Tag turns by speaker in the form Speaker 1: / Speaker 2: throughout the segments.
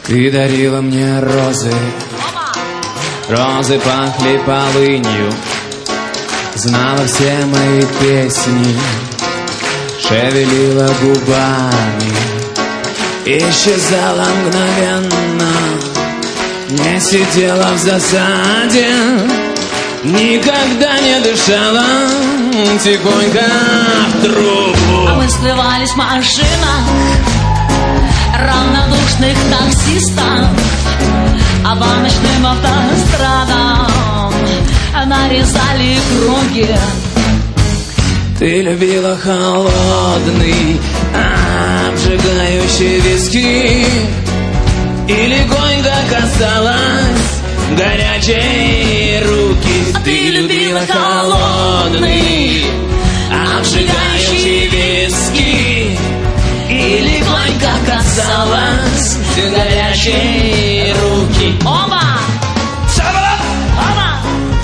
Speaker 1: Ты дарила мне розы, розы пахли полынью, знала все мои песни, шевелила губами, исчезала мгновенно, не сидела в засаде, никогда не дышала, тихонько в трубу.
Speaker 2: А мы сливались в машинах равнодушных таксистов, а по ночным автострадам нарезали круги.
Speaker 1: Ты любила холодный, обжигающий виски и легонько касалась горячей руки.
Speaker 2: Ты любила холодный,
Speaker 1: обжигающий виски и легонько касалась горячей руки.
Speaker 2: Оба! Оба!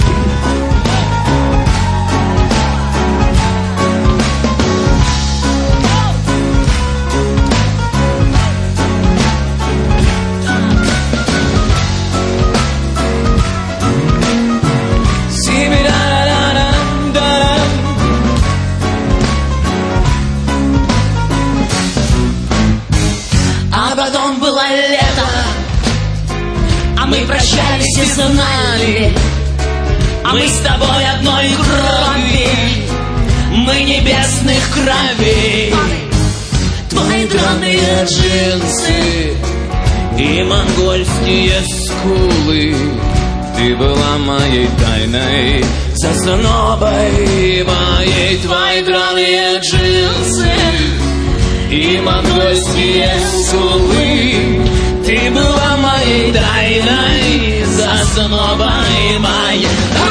Speaker 1: А потом было лето,
Speaker 2: А мы прощались и знали,
Speaker 1: а мы с тобой одной крови, мы небесных кровей.
Speaker 2: твои драные
Speaker 1: Джинсы и монгольские скулы, ты была моей тайной заснобой моей. Твои драные джинсы и монгольские скулы, ты была моей тайной заснобой моей.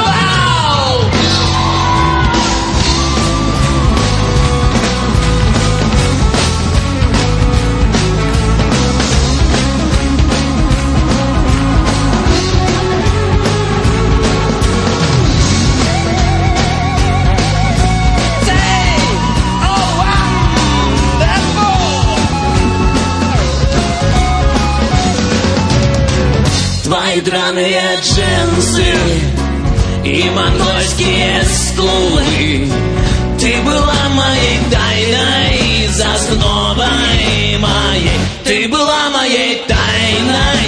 Speaker 1: Твои драные джинсы и монгольские скулы, ты была моей тайной заснобой моей. Ты была моей тайной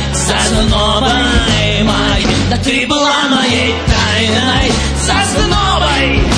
Speaker 1: заснобой моей. Да ты была моей тайной заснобой.